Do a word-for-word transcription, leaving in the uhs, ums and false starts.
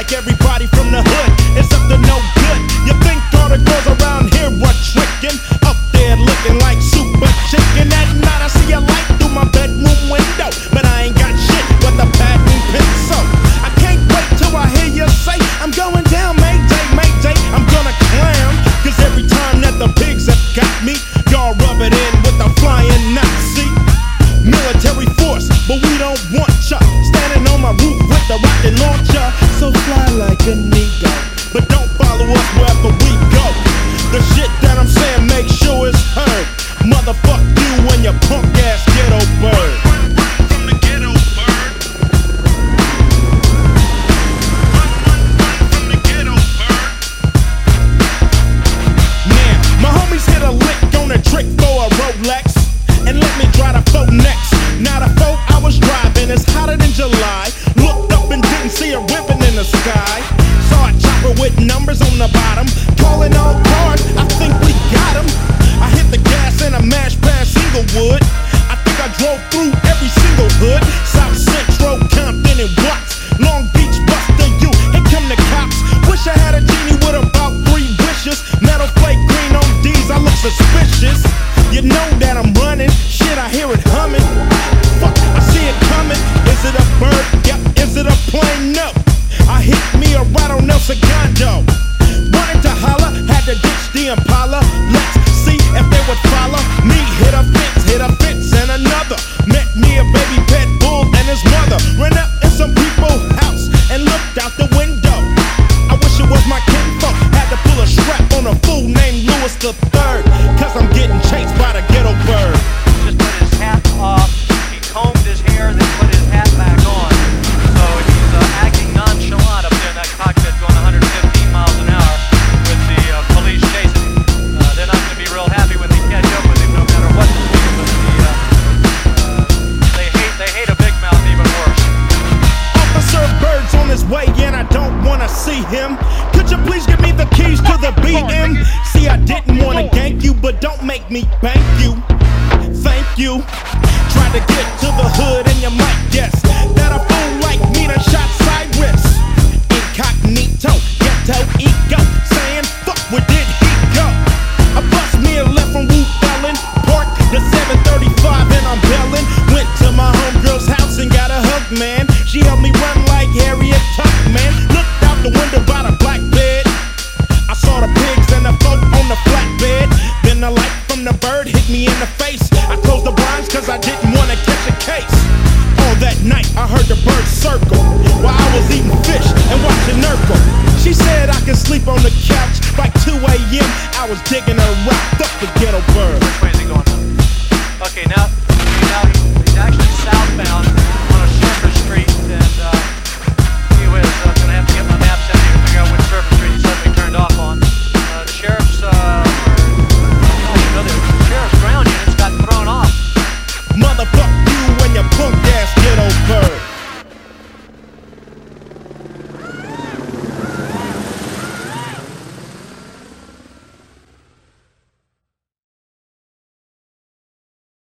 like everybody from the hood. It's up to no good. You think all the girls around here were tricking? Up there looking like super chicken. At night I see a light through my bedroom window, but I ain't got shit but the patent pencil. I can't wait till I hear you say, I'm going down, Mayday, Mayday. I'm gonna clam, cause every time that the pigs have got me, y'all rub it in with the flying Nazi. Military force, but we don't want ya standing on my roof with the rocket launcher. So fly like a nigga, but don't follow us wherever we go. The shit that I'm saying, make sure it's heard. Motherfuck you and your punk ass ghetto bird. Run, run, run from the ghetto bird. Run, run, run from the ghetto bird. Now, my homies hit a lick on a trick for a Rolex and let me try the phone next. Now the phone I was driving is hotter than July. Looked up and didn't see a ribbon in the sky. Saw a chopper with numbers on the bottom. Calling all cars, I think we got him. I hit the gas and I mashed past Inglewood. I think I drove through every single hood. South Central, Compton and Watts, Long Beach, Buster U. Here come the cops. Wish I had a genie with about three wishes. Metal flake green on D's, I look suspicious. You know that I'm running, shit I hear it humming. Fuck, I see it coming. Is it a bird? Yep. Is it a plane? No. I hit me a ride on El Segundo. Wanted to holler, had to ditch the Impala. Let's see if they would follow me. Hit a fence, hit a fence and another. Met me a baby pet bull and his mother. Ran up in some people's house and looked out the window. I wish it was my kinfolk. Had to pull a strap on a fool named Louis the Third. Cause I'm getting chased by the ghetto bird. Just put his hat off, he combed his hair, then put his hat back on. So he's uh, acting nonchalant up there in that cockpit going one hundred fifteen miles an hour with the uh, police chasing him. Uh, they're not going to be real happy when they catch up with him no matter what the speed, but the, uh, uh, they hate they hate a big mouth even worse. Officer Bird's on his way in, I don't wanna see him. Could you please give me the keys to the B M? See, I didn't wanna gank you, but don't make me bank you. Thank you. Try to get to the hood and you might guess that a fool like me done shot Cyrus. Incognito, ghetto ego, saying fuck where did he go? I bust me a left from Wu Fallon, parked the seven thirty-five and I'm bellin'. Went to my homegirl's house and got a hug, man. She helped me run like Harriet Tubman. Looked out the window by the black bed. I saw the pigs and the folk on the flatbed. Then the light from the bird hit me in the face. I closed the blinds cause I didn't wanna catch a case. All that night I heard the bird circle while I was eating fish and watching Urkel. She said I could sleep on the couch. By two A M I was digging her rock. Fuck the ghetto bird. Which way is he going now? Okay, now, now he's actually southbound on a surface street, and uh, he was uh, going to have to get my maps out here to figure out which surface street he suddenly turned off on. Uh, the sheriff's, uh, or, I know the sheriff's ground units got thrown off. Motherfuck you and your punk ass ghetto bird.